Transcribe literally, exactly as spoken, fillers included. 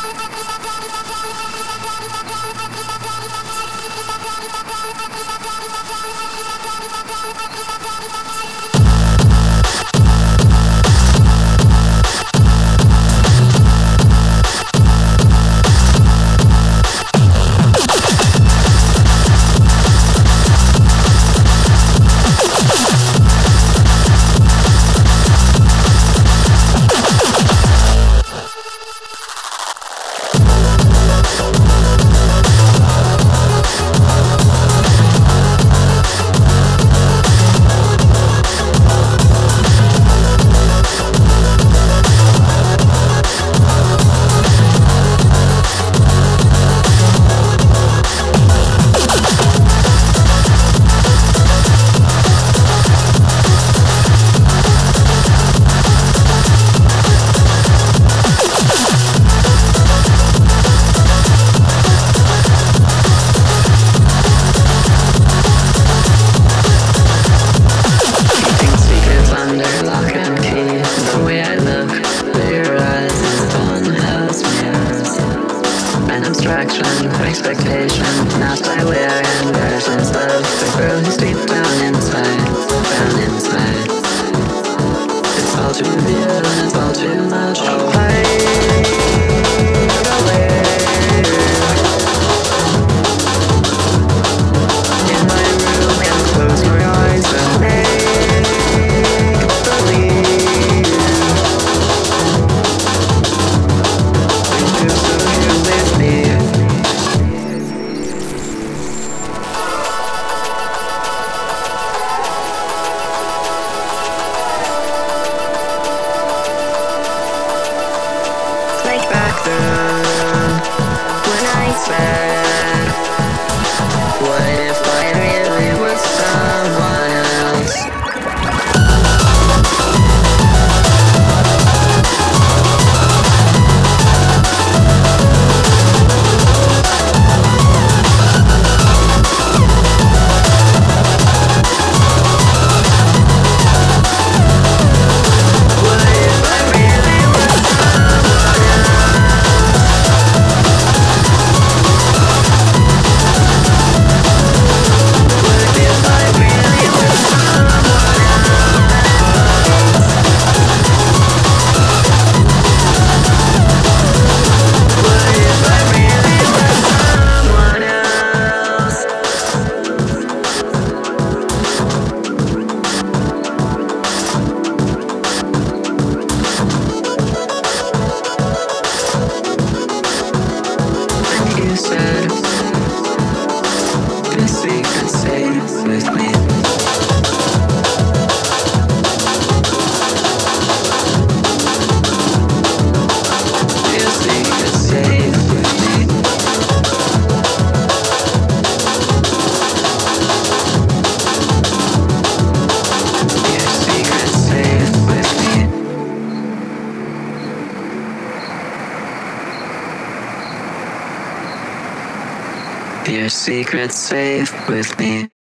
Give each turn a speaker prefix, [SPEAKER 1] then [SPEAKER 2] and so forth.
[SPEAKER 1] Expectation, not by wearing versions of the girl who's deep down inside, down inside. It's all too real and it's all too much. Oh, hide away in my room and close your eyes and make believe when you're so here with me. Like back then, when I said, what if I really was someone else? What if I really was someone else? You said this secret stays with me. Your secret stays with me. Your secret stays with me. Your secret's safe with me.